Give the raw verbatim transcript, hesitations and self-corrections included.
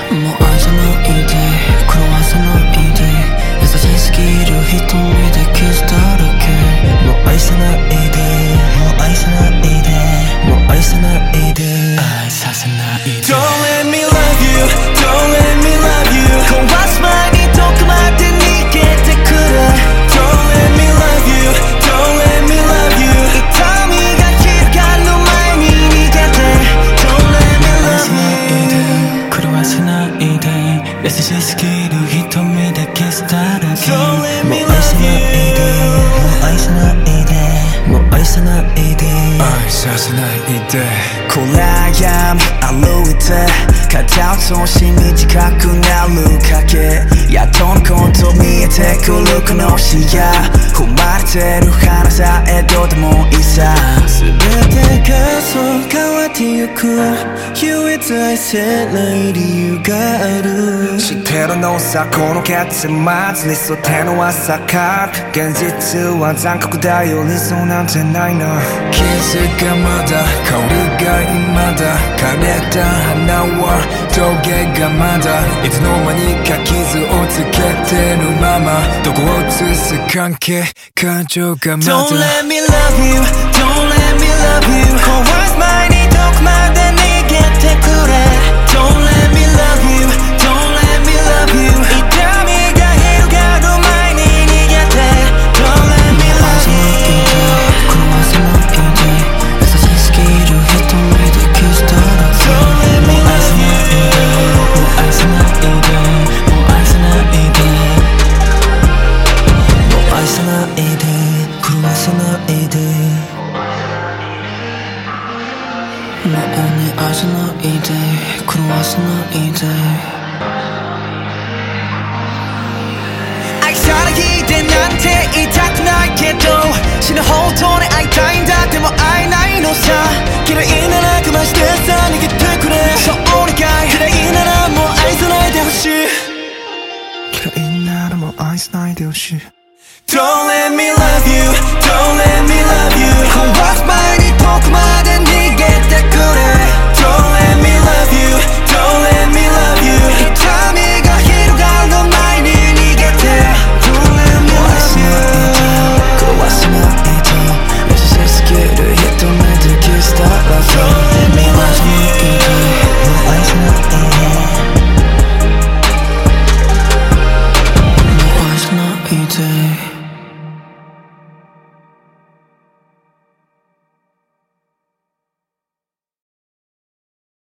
もう愛さないで狂わせないで優しすぎる瞳でキスだらけもう愛さないでもう愛さないでもう愛さないで愛させないで Don't let me love you Don't let me love you 壊す前にどこまで逃げてくれ Don't let me love you Don't let me love you 痛みが広がる前に逃げて Don't let me love you 狂わせないで優しすぎる瞳でキスだらけ Don't let も me う愛さ love ないで you もう愛さないでもう愛さないで愛させないで暗闇歩いて片を通し短くなる影やっとのこと見えてくるこの視野踏まれてる花さえどうでもいいさ全てがそう変わってゆく唯一愛せない理由がある知ってるのさこの結末理想ってのは逆現実は残酷だよ理想なんてないなキスがまだ香りが未だ枯れた花は峠がまだいつの間にか傷をつけてるままどこを映す関係感情がまだ Don't let me love you Don't let me love you 壊す前にどこまで逃げてくれ Don't let me love you Don't let me love you 痛みが広がる前に逃げて Don't let me love you 狂わせないで優しすぎる瞳でキスだらけ Don't let me love you もう愛さないでもう愛さないでもう愛さないで狂わせないでもうね愛さないで狂わせないで愛さないでなんて言いたくないけど死ぬほどに会いたいんだでも会えないのさ嫌いなら我慢してさ逃げてくれそうお願い嫌いならもう愛さないでほしい嫌いならもう愛さないでほしい Don't let me love you Don't let me love you 壊す前